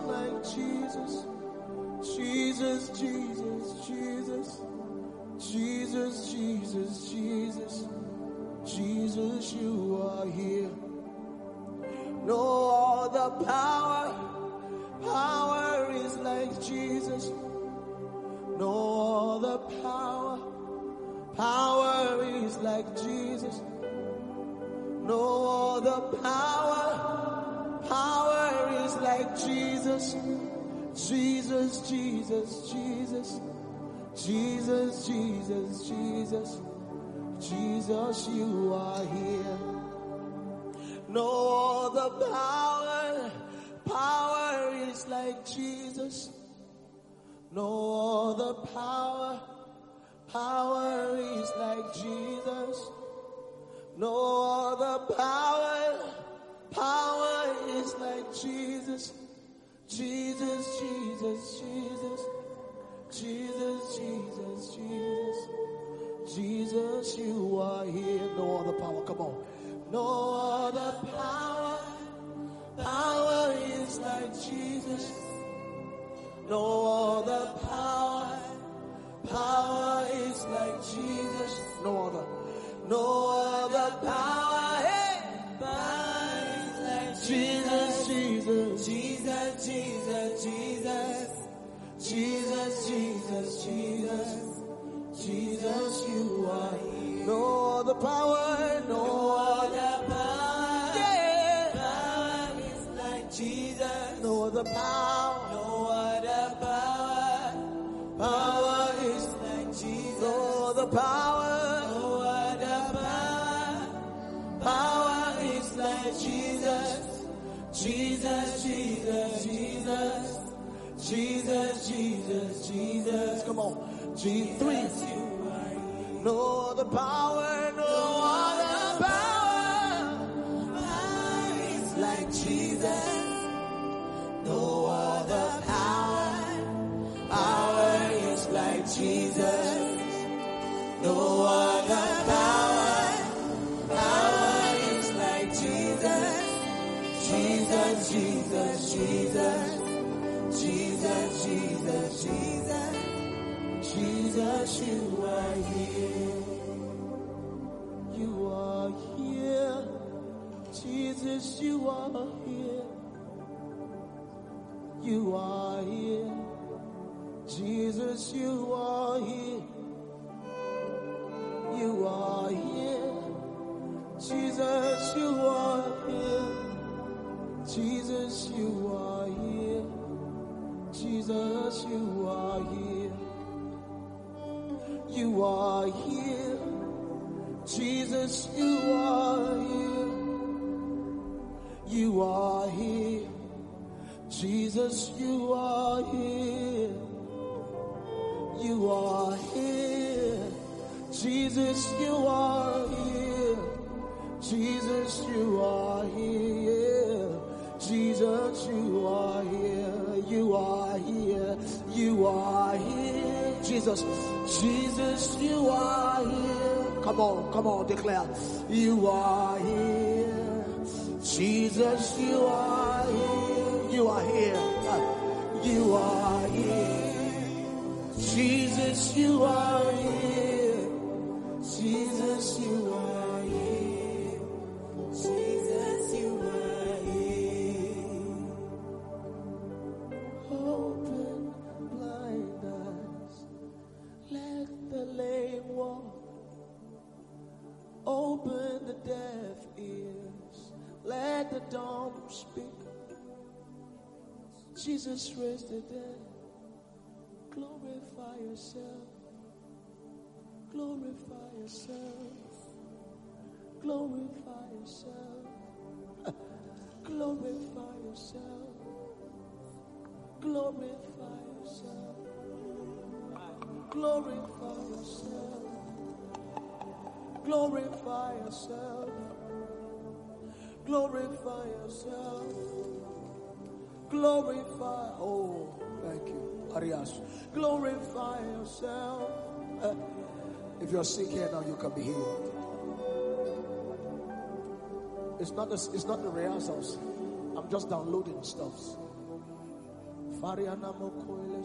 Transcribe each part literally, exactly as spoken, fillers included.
like Jesus. Jesus, Jesus, Jesus. Jesus, Jesus, Jesus. Jesus, you are here. No other power, power is like Jesus. No other power, power is like Jesus. No other power, power is like Jesus. Jesus, Jesus, Jesus. Jesus, Jesus, Jesus. Jesus, you are here. No other power, power is like Jesus. No other power, power is like Jesus. No other power, power is like Jesus. Jesus, Jesus, Jesus. Jesus, Jesus, Jesus. Jesus, you are here. No other power, come on. No other power, power is like Jesus. No other power, power is like Jesus. No other, no other power, hey, power is like Jesus, Jesus, Jesus, Jesus, Jesus, Jesus, Jesus, Jesus, Jesus, you are here. No other power, no other power, yeah, power is like Jesus. No other power, no other power, power is like Jesus. No other power, no other power, power is like Jesus. Jesus, Jesus, Jesus. Jesus, Jesus, Jesus. Come on. G three. No other power, no other power. Power is like Jesus. No other power. Power is like Jesus. No other power. Power is like Jesus. Jesus, Jesus, Jesus. Jesus, Jesus, Jesus, Jesus, you are here. You are here. Jesus, you are here. You are here. Jesus, you are here. You are here. Jesus, you are here. Jesus, you are here. Jesus, you are here. You are here. Jesus, you are here. You are here. Jesus, you are here. You are here. Jesus, you are here. Jesus, you are here. Jesus, you are here. You are here. You are here. Jesus, Jesus, you are here. Come on, come on, declare. You are here. Jesus, you are here. You are here. You are here. Jesus, you are here. Jesus, you are here. Jesus, you are here. Open blind eyes. Let the lame walk. Open the deaf ears. Let the dumb speak. Jesus raised the dead. Glorify yourself. Glorify yourself. Glorify yourself. Glorify yourself. Glorify yourself. Glorify yourself. Glorify yourself. Glorify yourself. Glorify. Oh, thank you, Arias. Glorify yourself. Uh, if you're sick here now, you can be healed. It's not the, it's not the rehearsals. I'm just downloading stuff. Fariana Mokoile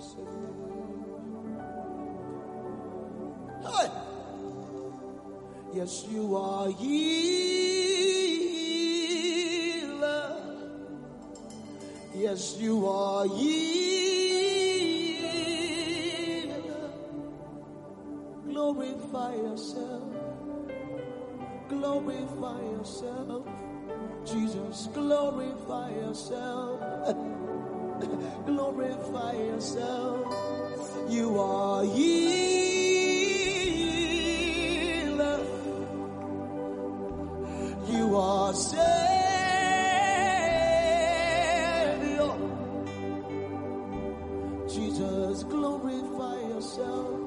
Hey! Yes, you are healer. Yes, you are healer. Glorify yourself. Glorify yourself. Jesus, glorify yourself. Glorify yourself. You are healer. You are Savior. Jesus, glorify yourself.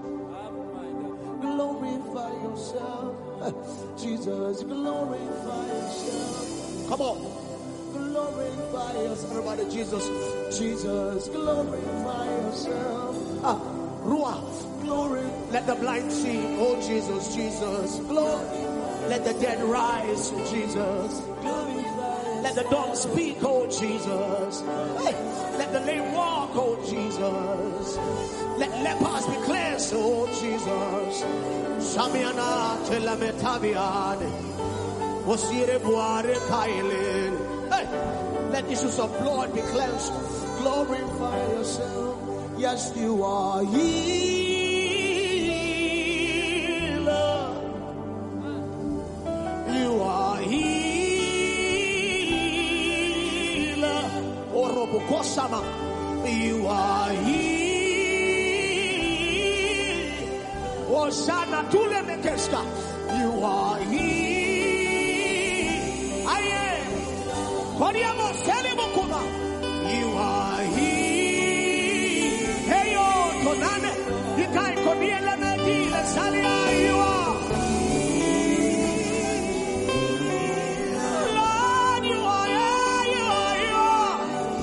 Glorify yourself. Jesus, glorify yourself. Come on. Glorify yourself. Everybody, Jesus. Jesus, glorify yourself. Ah, Ruah, glory. Let the blind see. Oh, Jesus, Jesus. Glory. Let the dead rise, Jesus. Glorify. Let the dumb speak, oh, Jesus. Hey. Let the lame walk, oh, Jesus. Let lepers be cleansed, oh, Jesus. Shamiana telametabiane. Osire buare kailin. Hey. Let issues of blood be cleansed. Glorify yourself. Yes, you are healer. You are healer. Orobukosama. You are healer. Osana tule mekeska. You are healer. Aye. Koriamo selimo kuma. You are healer. Konane, ikai koniela na dile salia you are. Lord, you are, you are, you are.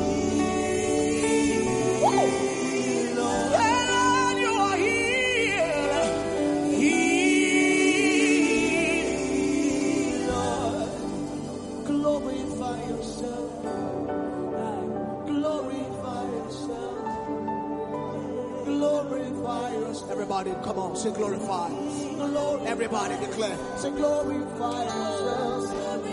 Woo. Lord, you are here. Here. Lord, glorify yourself. Glorify yourself. Glorify us. Everybody, come on, say glorify. Everybody declare. Say glorify yourself.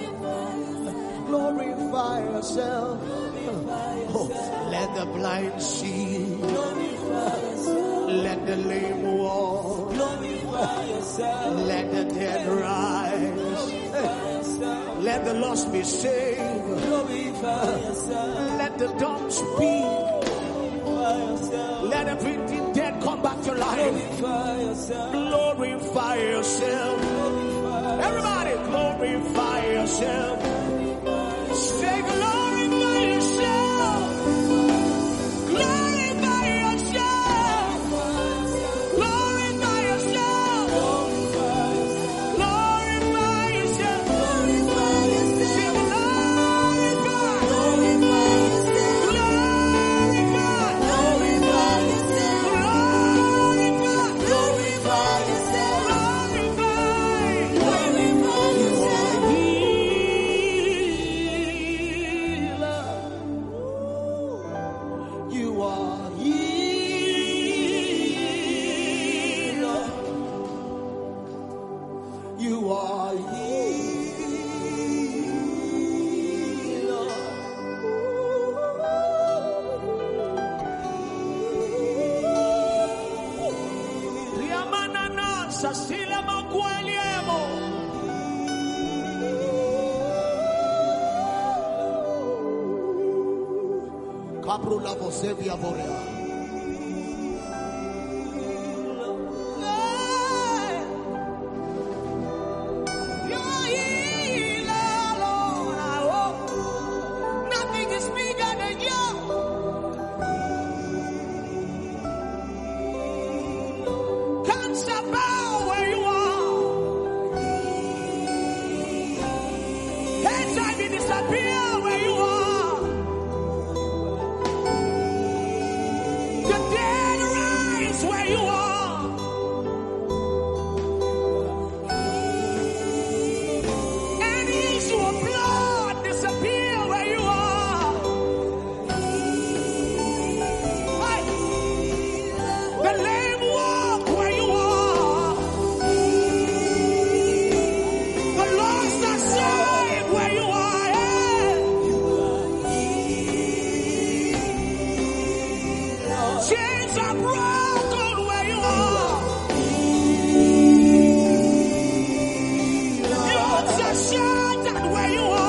Glorify yourself. Oh, let the blind see. Let the lame walk. Let the dead rise. Let the lost be saved. Let the dumb speak. Let everything dead come back to life. Glorify yourself. Everybody, glorify yourself. Say glorify yourself. Glorify yourself. Glorify yourself. Glorify yourself. Glorify yourself. Caprula Bosevia Borea. chains are broken where you are. Yokes are shattered where you are.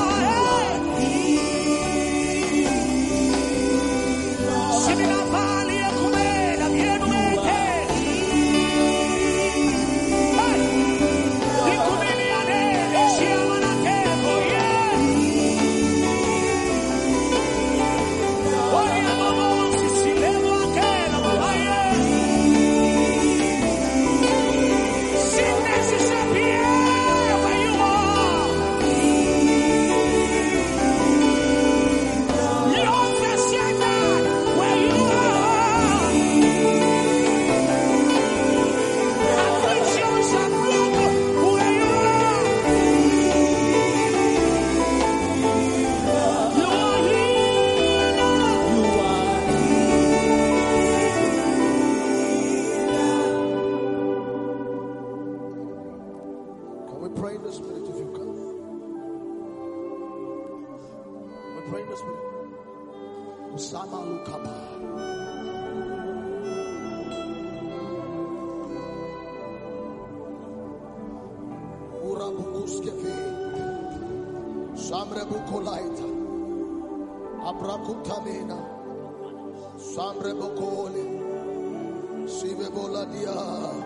Abrakutamena Sambre Bokoli Sive Boladia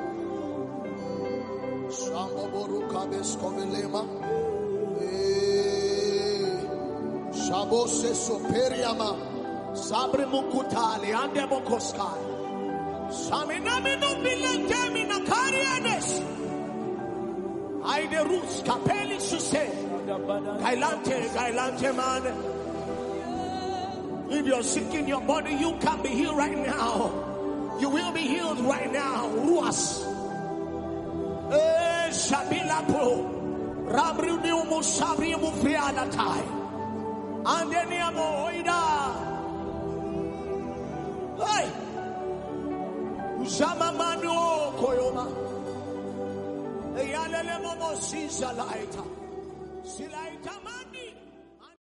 Sambo Borukabes Kovelema Shabose Superiama Sabre Mukutali Ande Bokoskai Saminamino Bilentamina Karianes Aide Rus Kapeli Suse Gailante Gailante Man. If you're sick in your body, you can be healed right now. You will be healed right now. Ruas. Eh, Shabila Pro. Rabriu Musabri Mufriana Tai. And then Yamoida. Hey. Uzama Manu Koyoma. Eyalele Momo Sisa Laita. Silaita.